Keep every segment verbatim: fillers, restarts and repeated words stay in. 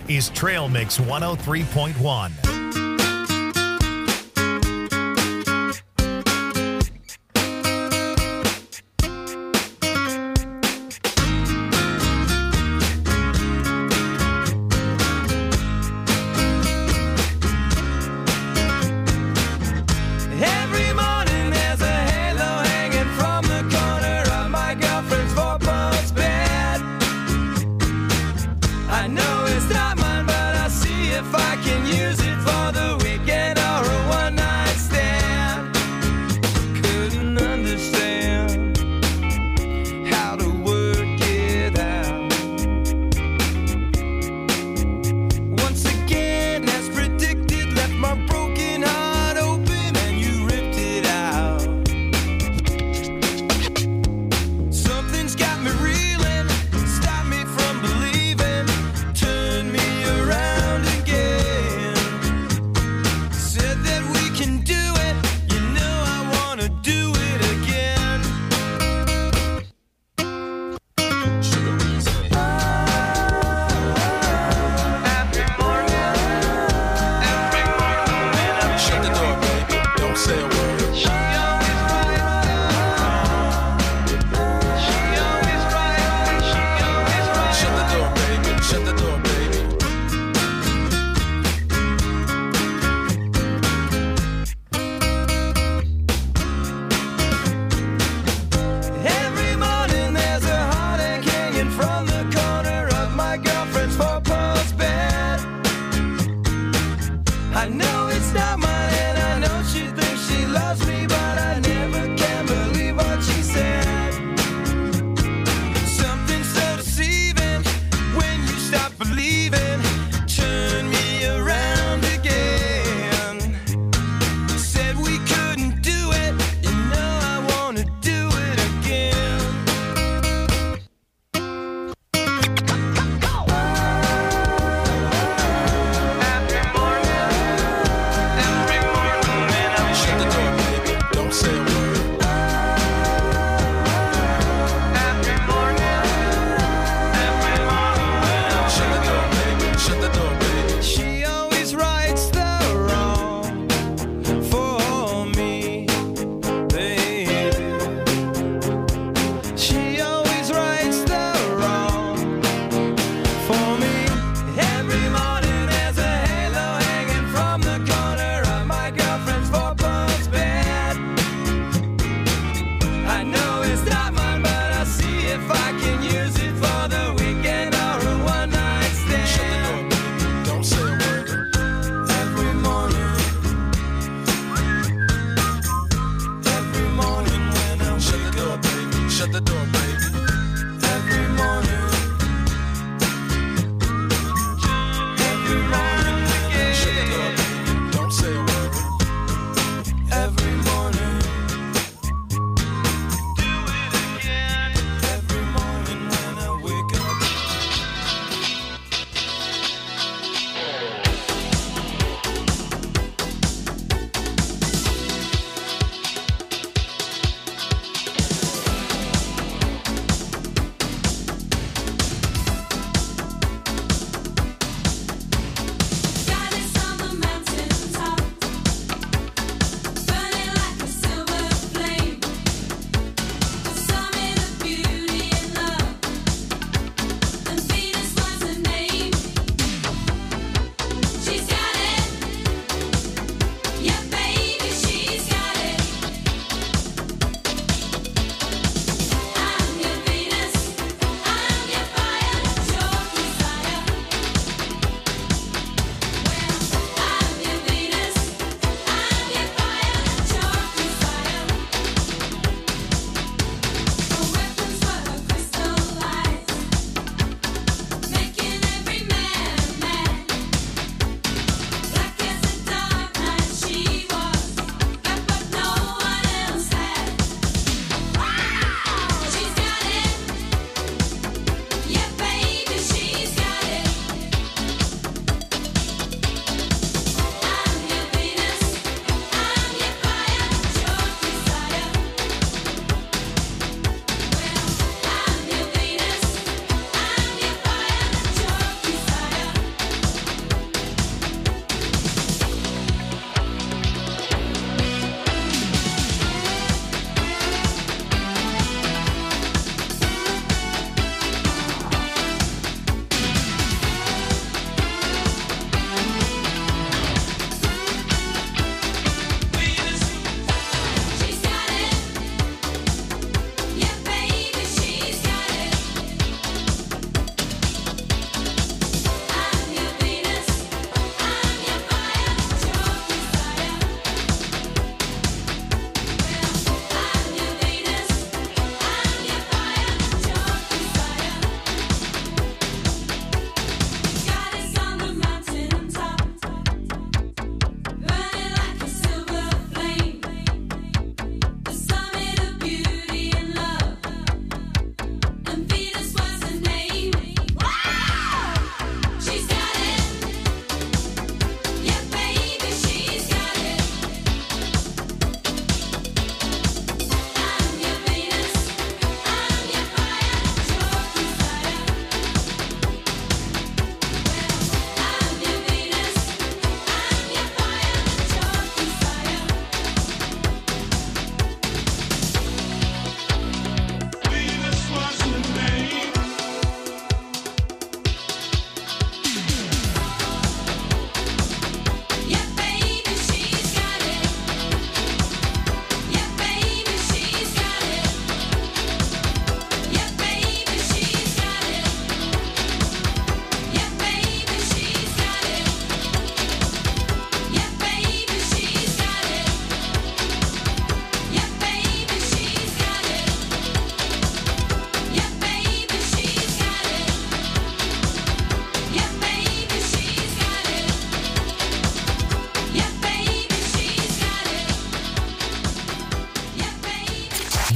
is Trail Mix one oh three point one. I know it's not mine, but I'll see if I can use it for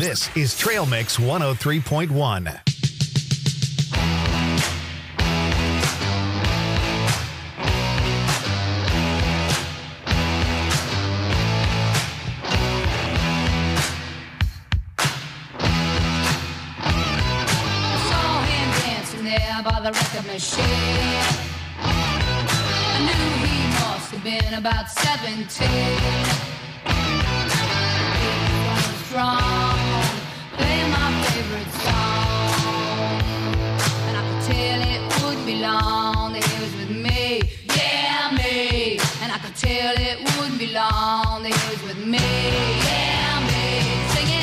This is Trail Mix one oh three point one. By the record machine, I knew he must have been about seventeen. He was strong, playing my favorite song, and I could tell it wouldn't be long that he was with me, yeah me. And I could tell it wouldn't be long that he was with me, yeah me. Singing.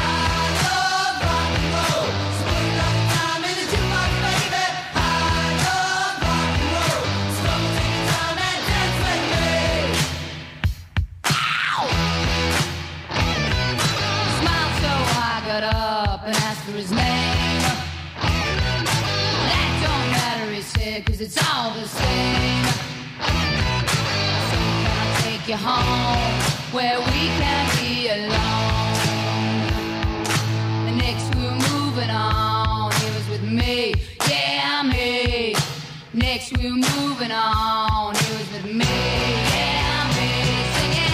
Up and asked for his name. That don't matter, he said, cause it's all the same. So can I take you home where we can be alone? And next we were moving on. He was with me, yeah me. Next we were moving on. He was with me, yeah me. Singing.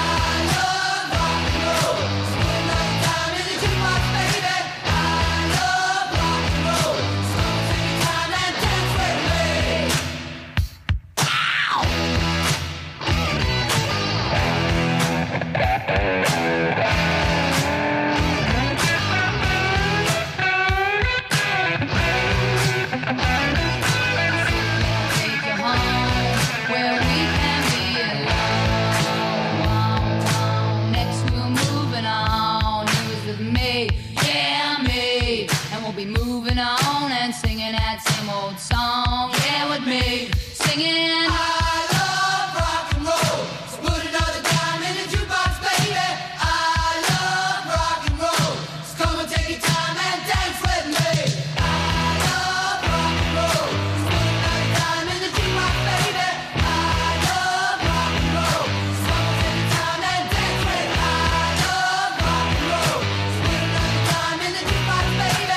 Moving on and singing that same old song, yeah, with me, singing. I love rock and roll, so put another dime in the jukebox, baby. I love rock and roll, so come and take your time and dance with me. I love rock and roll, so put another dime in the jukebox, baby. I love rock and roll, so come and take your time and dance with me. I love rock and roll, so put another dime in the jukebox, baby.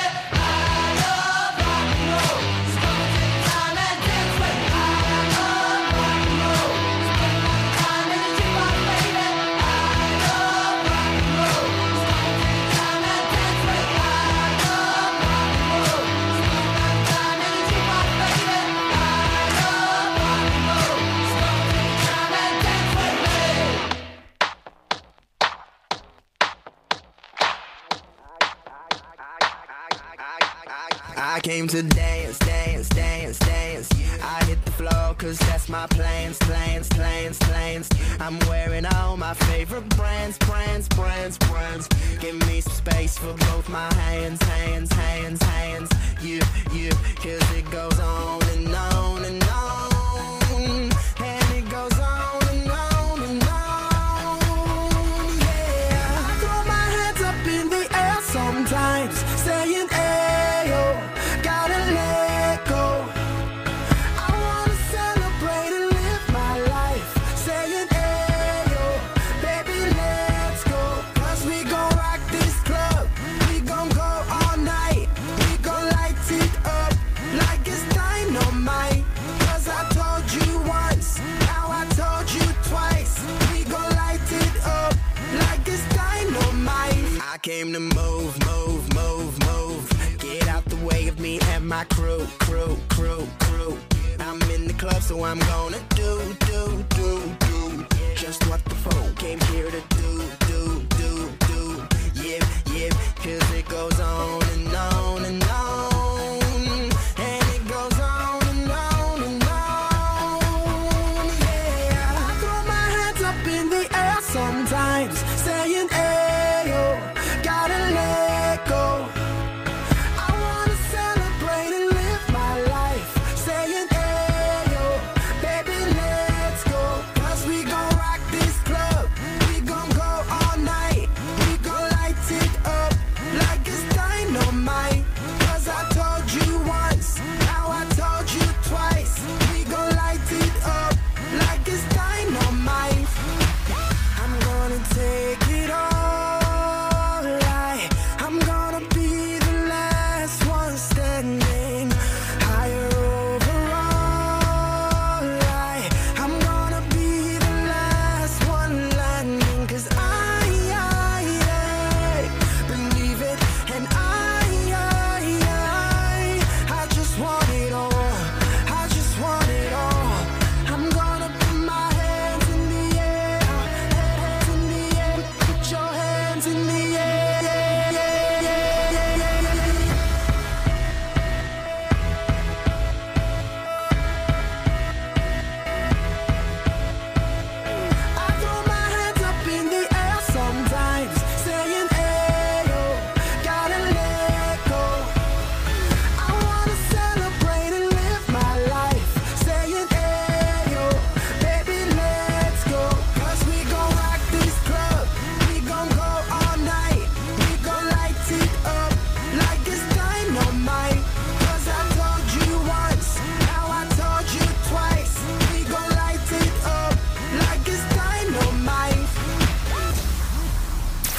I came to dance, dance, dance, dance. I hit the floor cause that's my plans, plans, plans, plans. I'm wearing all my favorite brands, brands, brands, brands. Give me some space for both my hands, hands, hands, hands. You, you, cause it goes on and on and on. And it goes on and on and on. Yeah, I throw my hands up in the air sometimes, saying ayo. Gotta let go. I wanna celebrate and live my life, saying ayo, baby let's go. Cause we gon' rock this club, we gon' go all night. We gon' light it up like it's dynamite. Cause I told you once, now I told you twice. We gon' light it up like it's dynamite. I came to move, move, move, move. Get out the way of me and my crew, crew, crew, crew. I'm in the club, so I'm gonna do, do, do, do just what the folk came here to do, do, do, do. Yeah, yeah, cause it goes on and on and on. And it goes on and on and on. Yeah, I throw my hands up in the air sometimes, saying ayo, gotta let go.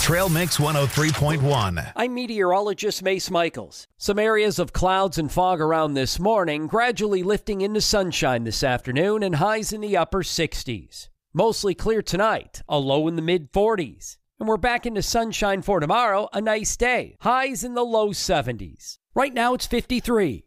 Trail Mix one oh three point one. I'm meteorologist Mace Michaels. Some areas of clouds and fog around this morning, gradually lifting into sunshine this afternoon and highs in the upper sixties. Mostly clear tonight, a low in the mid forties. And we're back into sunshine for tomorrow, a nice day. Highs in the low seventies. Right now it's fifty-three.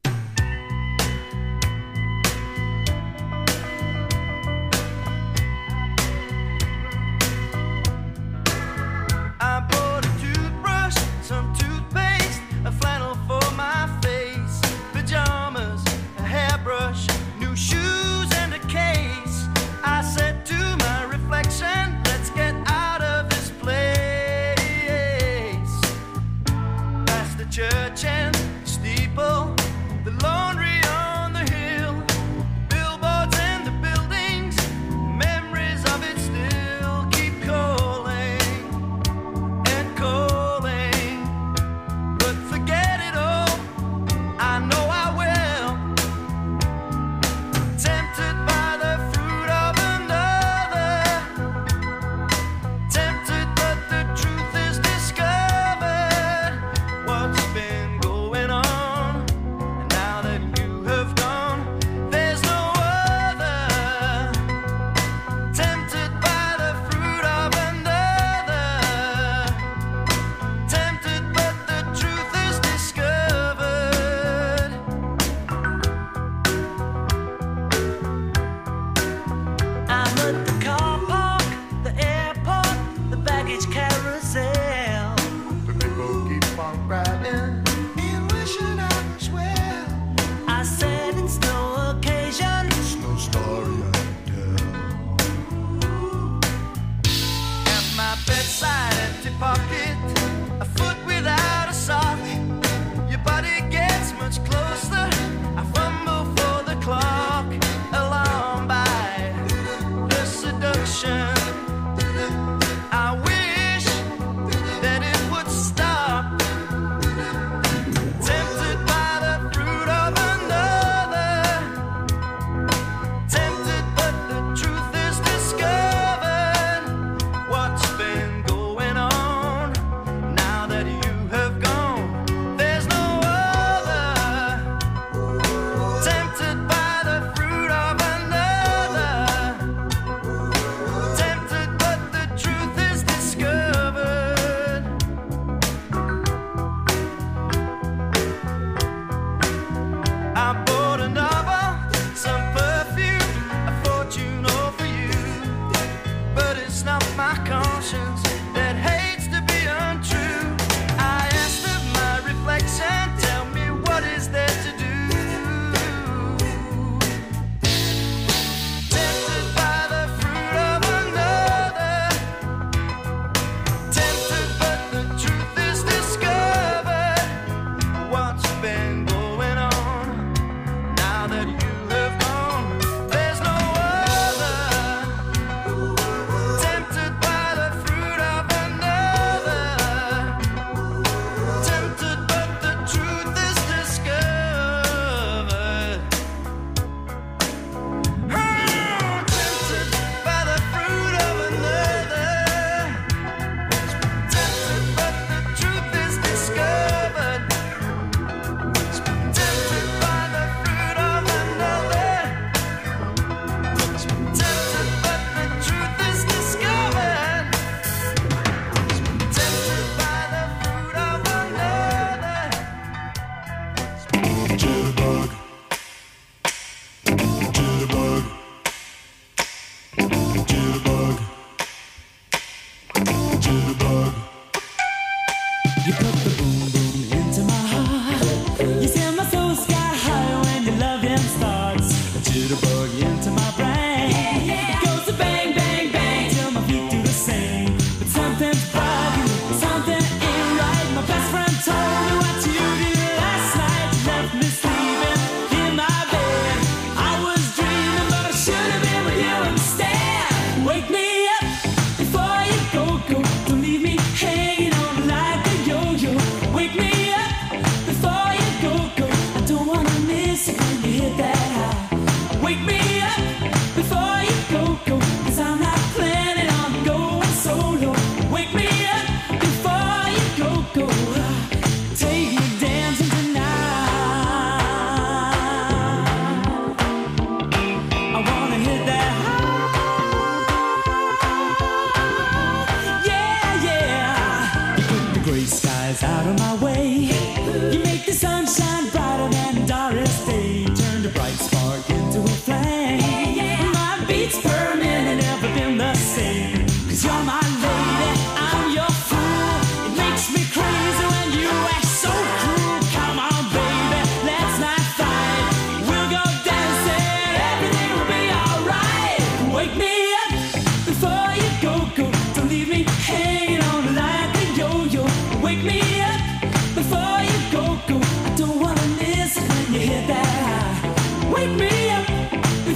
I bought a toothbrush, some toothpaste, a flannel for my face, pajamas, a hairbrush, new shoes and a case. I said to my reflection, let's get out of this place. Past the church and steeple, the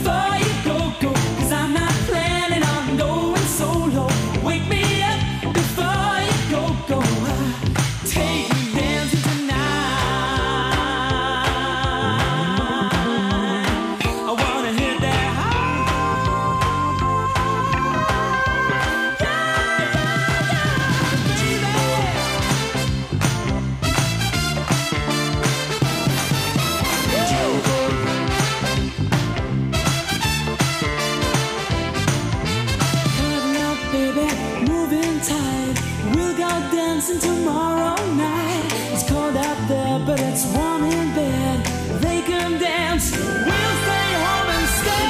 before you go, go, 'cause I'm not planning on going solo. Wake me up before you go, go. Take me dancing tonight. I wanna hit that high. Coming up, baby, moving tight. We'll go dancing tomorrow night. It's cold out there, but it's warm in bed. They can dance, we'll stay home instead.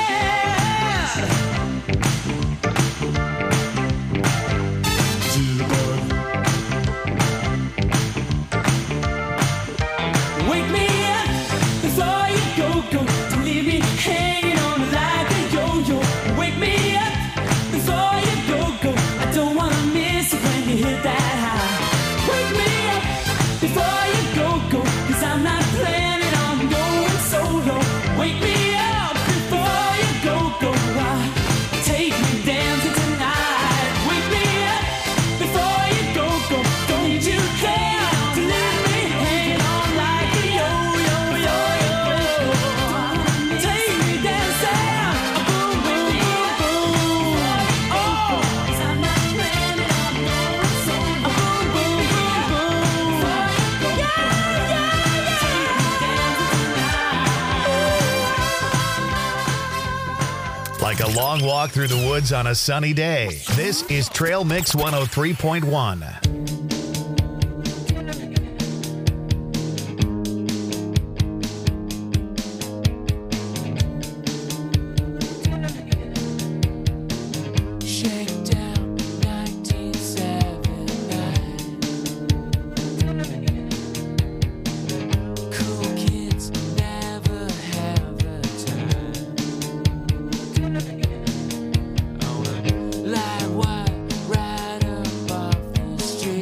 Wake me up before you go, go. Don't leave me hanging on like a yo-yo. Wake me up before you go, go. I don't wanna miss it when you hit that high. Wake me up before you go, go. 'Cause I'm not planning on going solo. Wake me up before you go, go. Take me dancing tonight. Wake me up before you go, go. Don't you care to leave me hanging on like a yo-yo, yo-yo. Take me dancing, boom, boom, boom, boom. Oh, 'cause I'm not planning on going solo. Boom, boom, boom, boom. Yeah, yeah, yeah. Take me dancing tonight. Like a long walk through the woods on a sunny day. This is Trail Mix one oh three point one. Shakedown nineteen seventy-nine. Cool kids never have a time. Live wire right up off the street.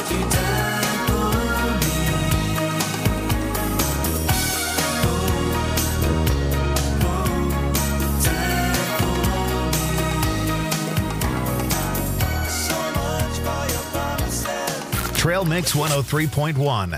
Trail Mix one oh three point one.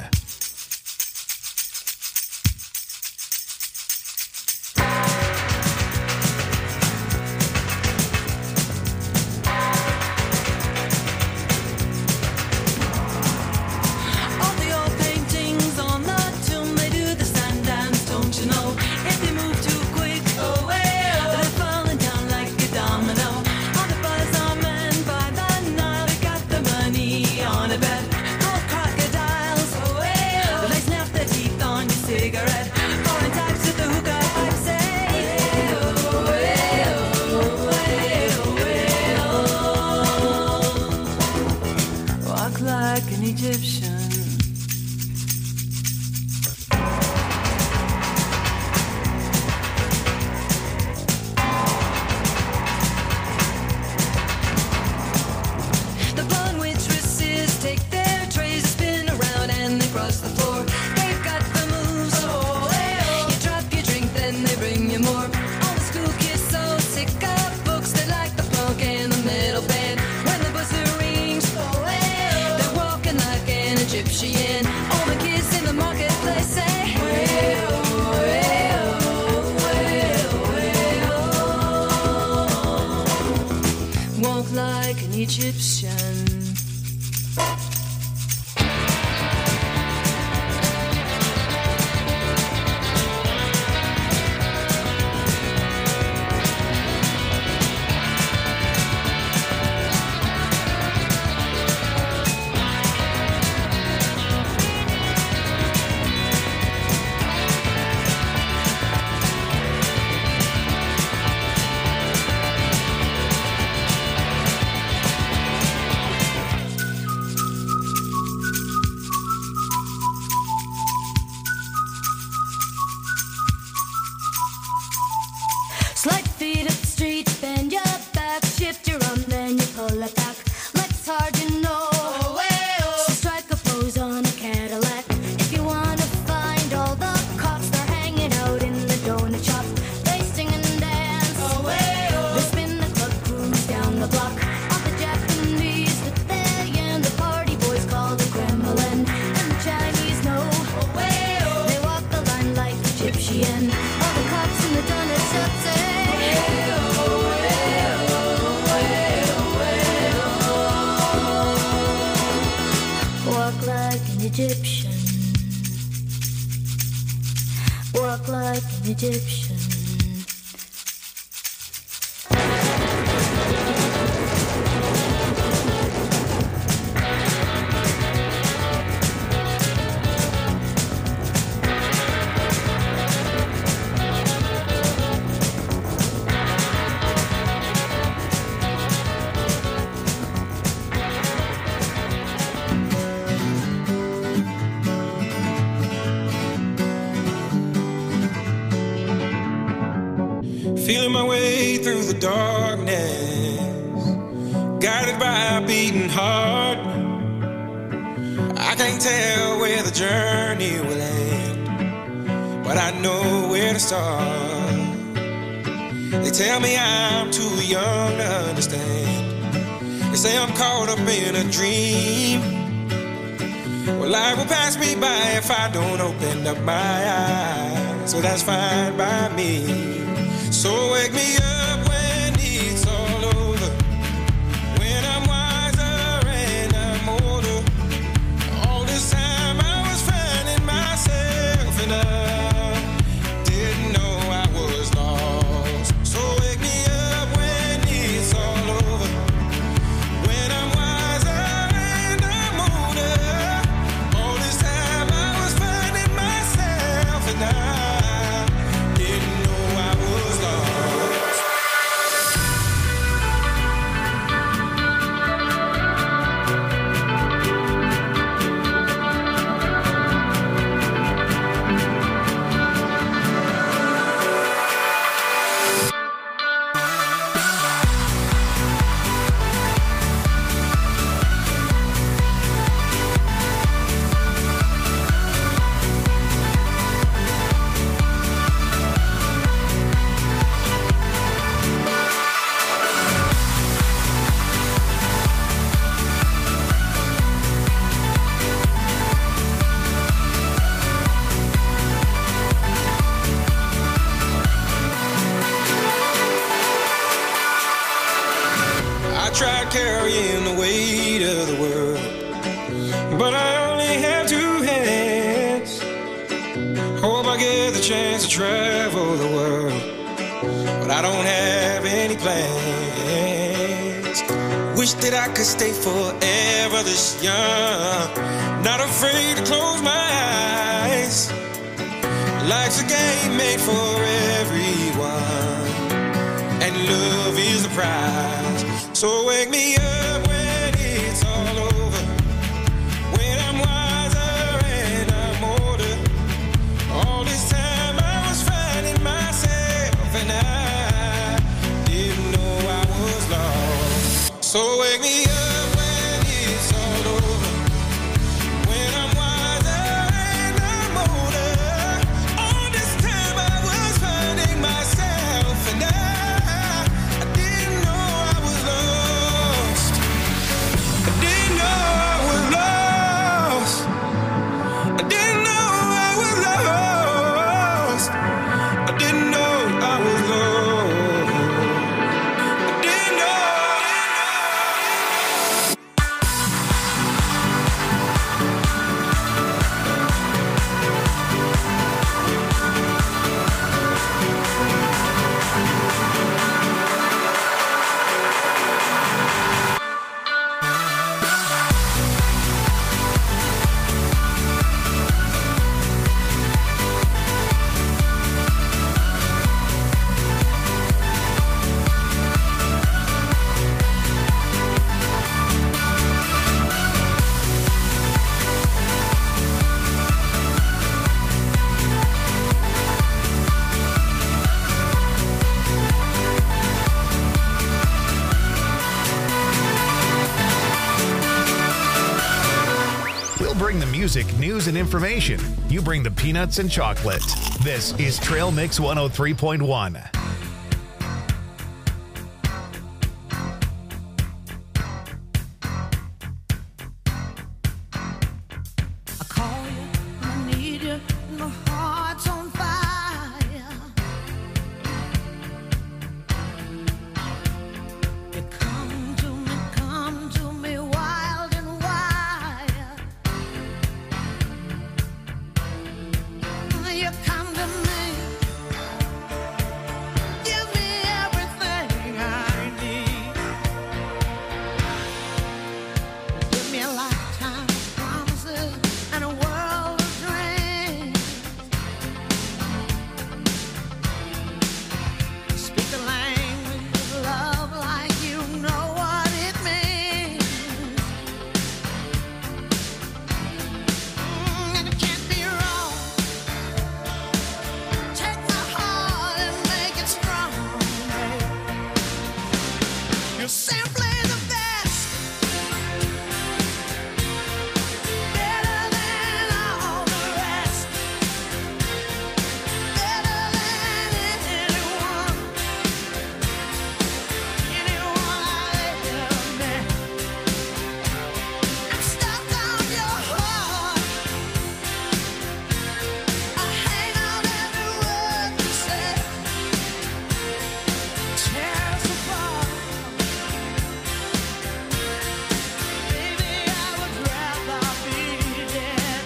Feeling my way through the darkness, guided by a beating heart. I can't tell where the journey will end, but I know where to start. They tell me I'm too young to understand. They say I'm caught up in a dream. Well, life will pass me by if I don't open up my eyes, so that's fine by me. So wake me up when it's all over, when I'm wiser and I'm older. All this time I was finding myself and I didn't know I was lost. So wake me up when it's all over, when I'm wiser and I'm older. All this time I was finding myself and I didn't know I was lost. chance to travel the world, but I don't have any plans. Wish that I could stay forever this young, not afraid to close my eyes. Life's a game made for everyone, and love is the prize. So wake me up when it's all over, when I'm wiser and I'm older. All this time I was finding myself, and I didn't know I was lost. So wake me up when it's all over, when I'm wiser and I'm older. All this time I was finding myself, and I, I didn't know I was lost. I didn't know I was lost. I didn't know I was lost. I didn't know I was lost. I didn't know. We'll bring the music, news, and information. You bring the peanuts and chocolate. This is Trail Mix one oh three point one. I call you, I need you, my heart's on fire. You come to me, come to me wild and wild. You come to me, give me everything I need. Give me a lifetime of promises and a world of dreams. Speak the language of love like you know what it means. Mm, and it can't be wrong. Take my heart and make it strong. You're simply the best. Better than all the rest. Better than anyone. Anyone I ever met. I'm stuck on your heart. I hang on every word you say. Tear us apart. Baby, I would rather be dead.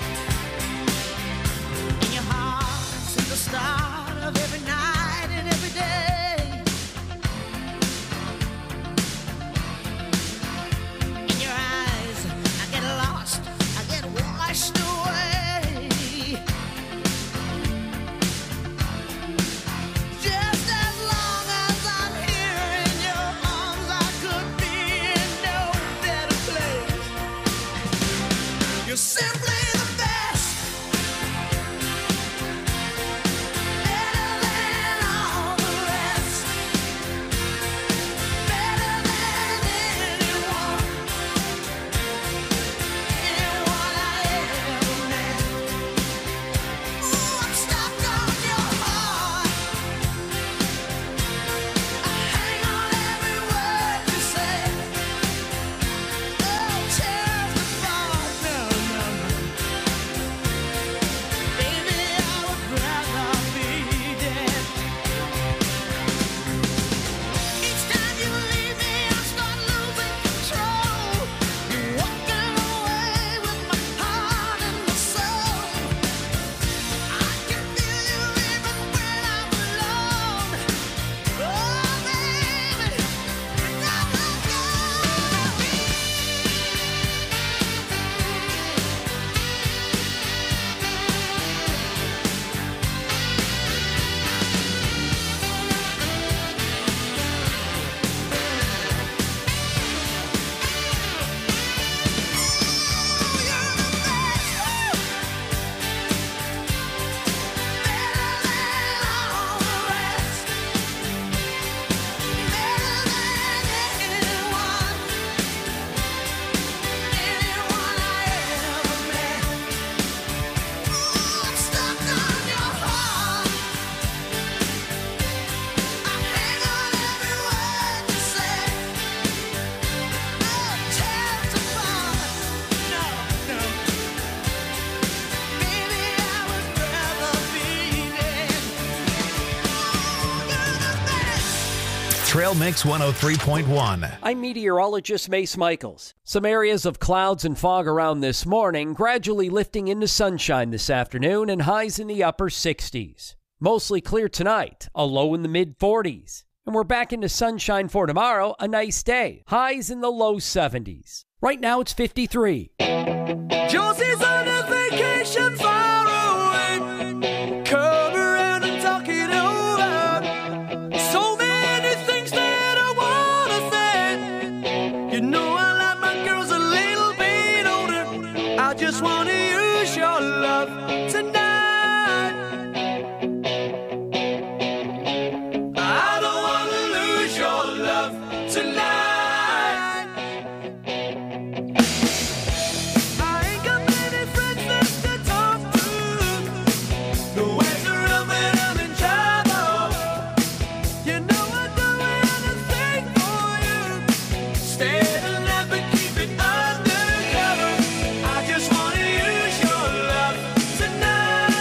In your heart, since the start of every night and every day. In your eyes, I get lost, I get washed away. Just as long as I'm here in your arms, I could be in no better place. You're simply the best. Better than all the rest. Better than anyone. Anyone I ever Trail Mix one oh three point one. I'm meteorologist Mace Michaels. Some areas of clouds and fog around this morning, gradually lifting into sunshine this afternoon and highs in the upper sixties. Mostly clear tonight, a low in the mid forties. And we're back into sunshine for tomorrow, a nice day. Highs in the low seventies. Right now it's fifty-three. Josie's on a vacation far away. Come around and talk it over. So many things that I wanna say. You know I like my girls a little bit older. I just wanna use your love tonight. I don't wanna lose your love tonight. Tonight.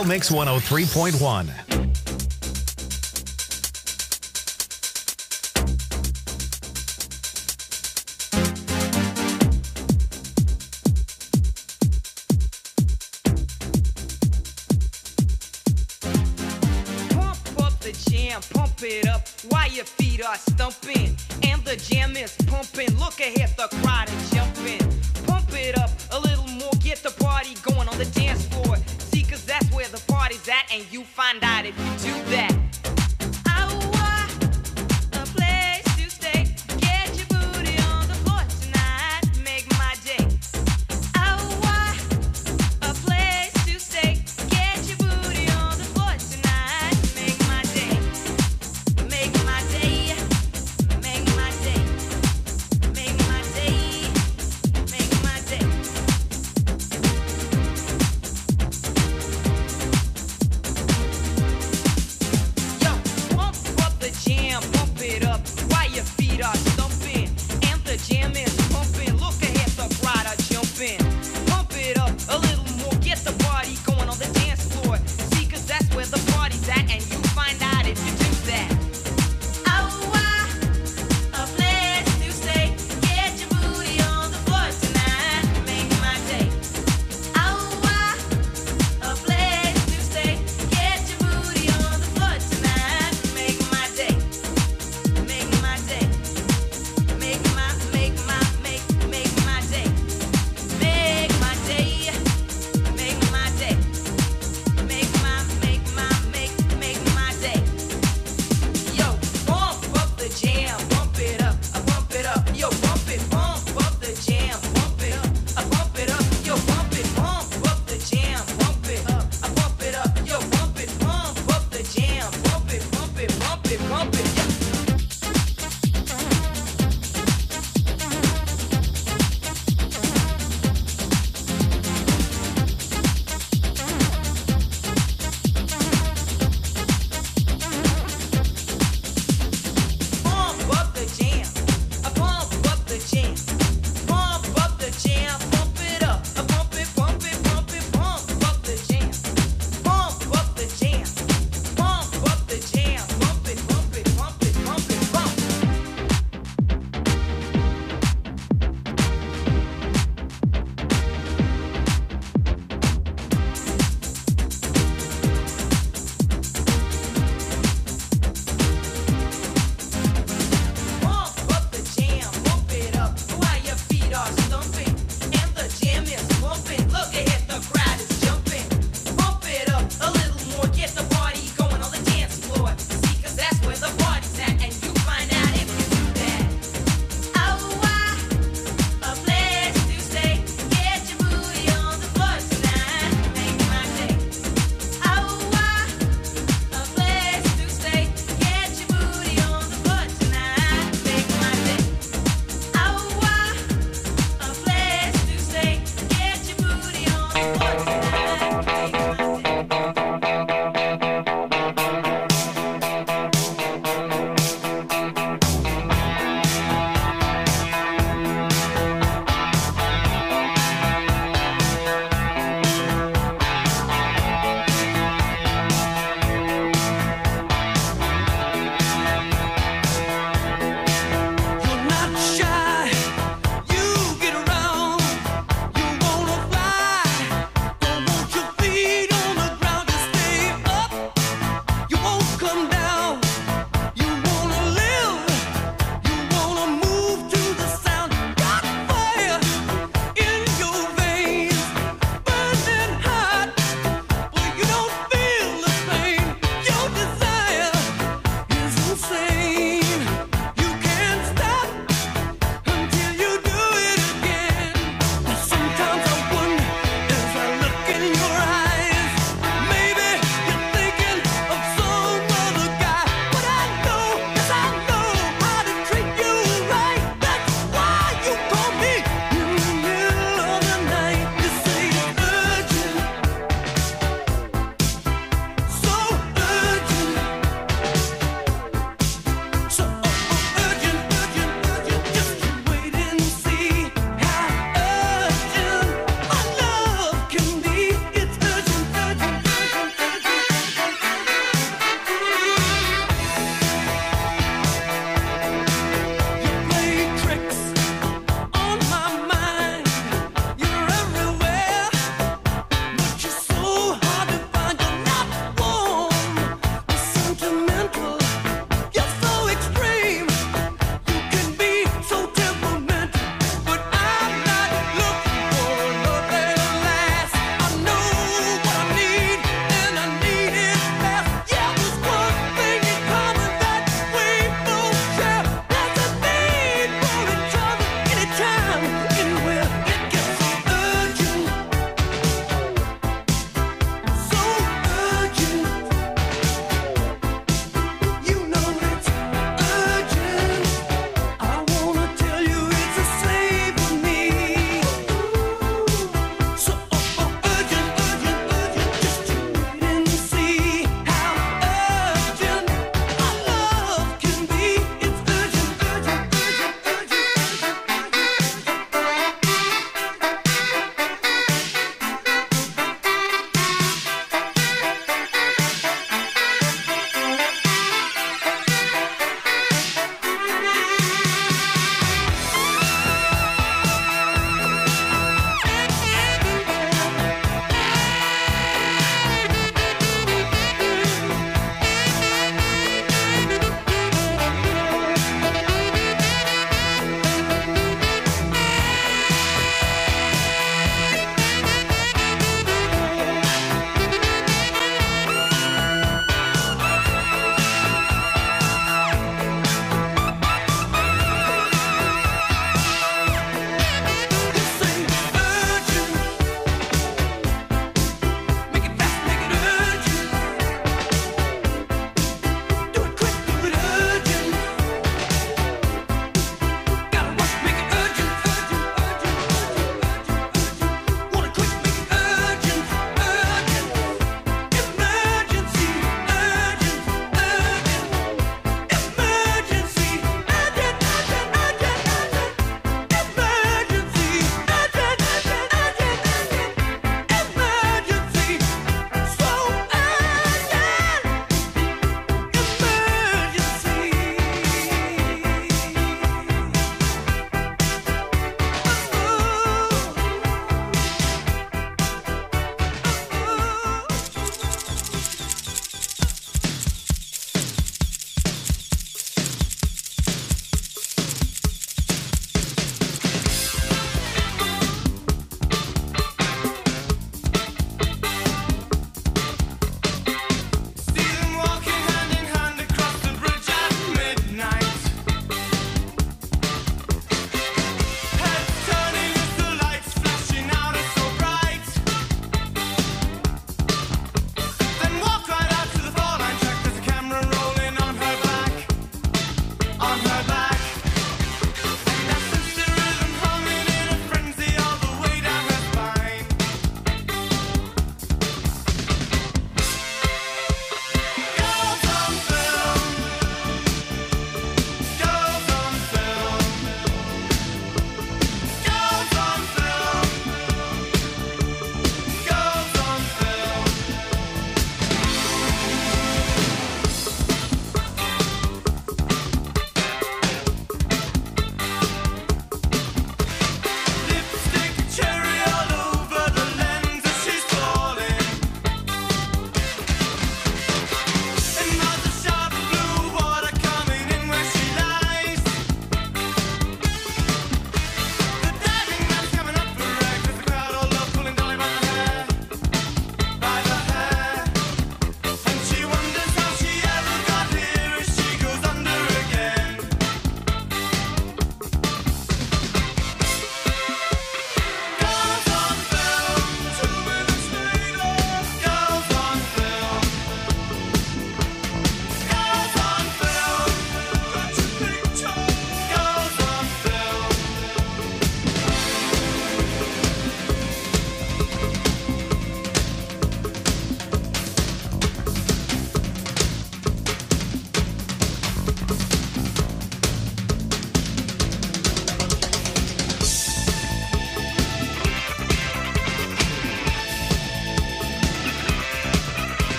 Trail Mix one oh three point one. Pump up the jam, pump it up while your feet are stumping. And the jam is pumping. Look ahead, the crowd is jumping. Pump it up a little more, get the party going on the dance floor. See, cause that's where the party's at, and you find out if you do that. I want a place to stay. Get your booty on the floor tonight. Make my day. I want a place to stay. Get your booty on the floor tonight. Make my day. Make my day. Make my day. Make my day. Make my day. Yo, pump up the jam, pump it up while your feet are stumping. And the jam is pumping. Look ahead, the crowd are jumping. Pump it up a little more, get the party going on the dance floor. See, cause that's where the party's at, and you find out if you do that. I want a place to stay. Get your booty on the floor tonight. Make my day. I want a place to stay. Get your booty on the floor tonight. Make my day. Make my day. Make my, make my, make, make my day. Make my day. Make my day. Make my, make my, make, make my day. Yo, pump up the jam, pump it up, I pump it up. Yo, pump it, pump up the jam, pump it up, I pump it up. Yo, pump it, pump up the jam, pump it up, I pump it up. Yo, pump it, pump up the jam, pump it, pump it, pump it, pump it. Yeah. Pump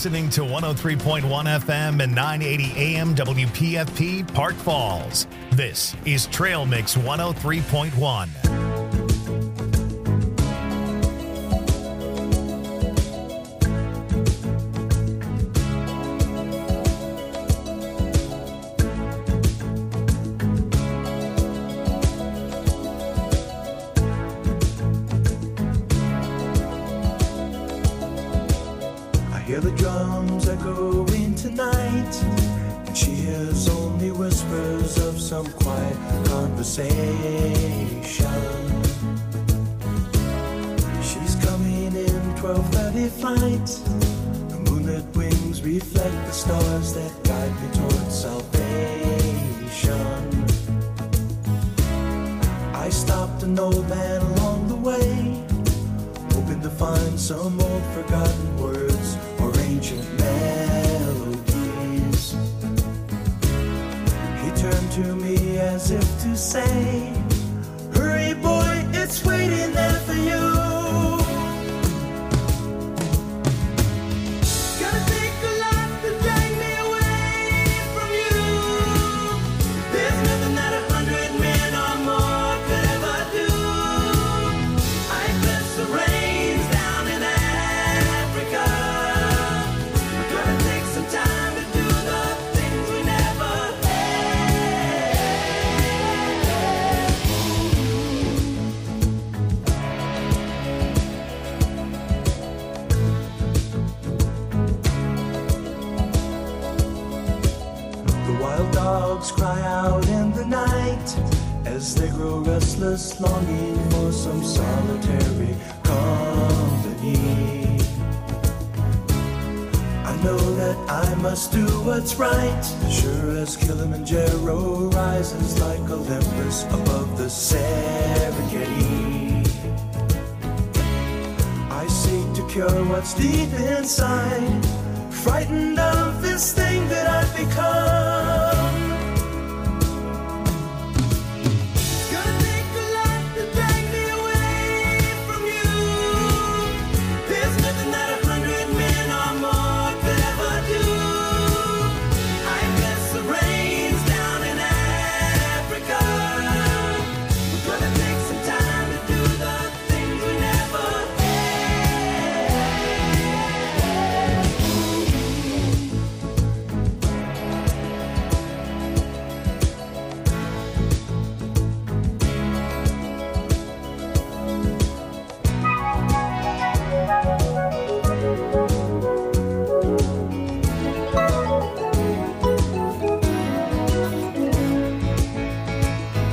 listening to one oh three point one F M and nine eighty A M W P F P Park Falls. This is Trail Mix one oh three point one. Hear the drums echoing tonight, and she hears only whispers of some quiet conversation. She's coming in twelve thirty flight. The moonlit wings reflect the stars that guide me towards salvation. I stopped an old man along the way, hoping to find some old forgotten words or ancient melodies. He turned to me as if to say, hurry boy, it's waiting there for you. Gonna take a lot to drag me away from you. There's nothing that a hundred men or more could ever do. I bless the rains down in Africa. We're gonna take some time to do the things we never The wild dogs cry out in the night as they grow restless, longing for some solitary company. I know that I must do what's right, sure as Kilimanjaro rises like Olympus above the Serengeti. I seek to cure what's deep inside, frightened of this thing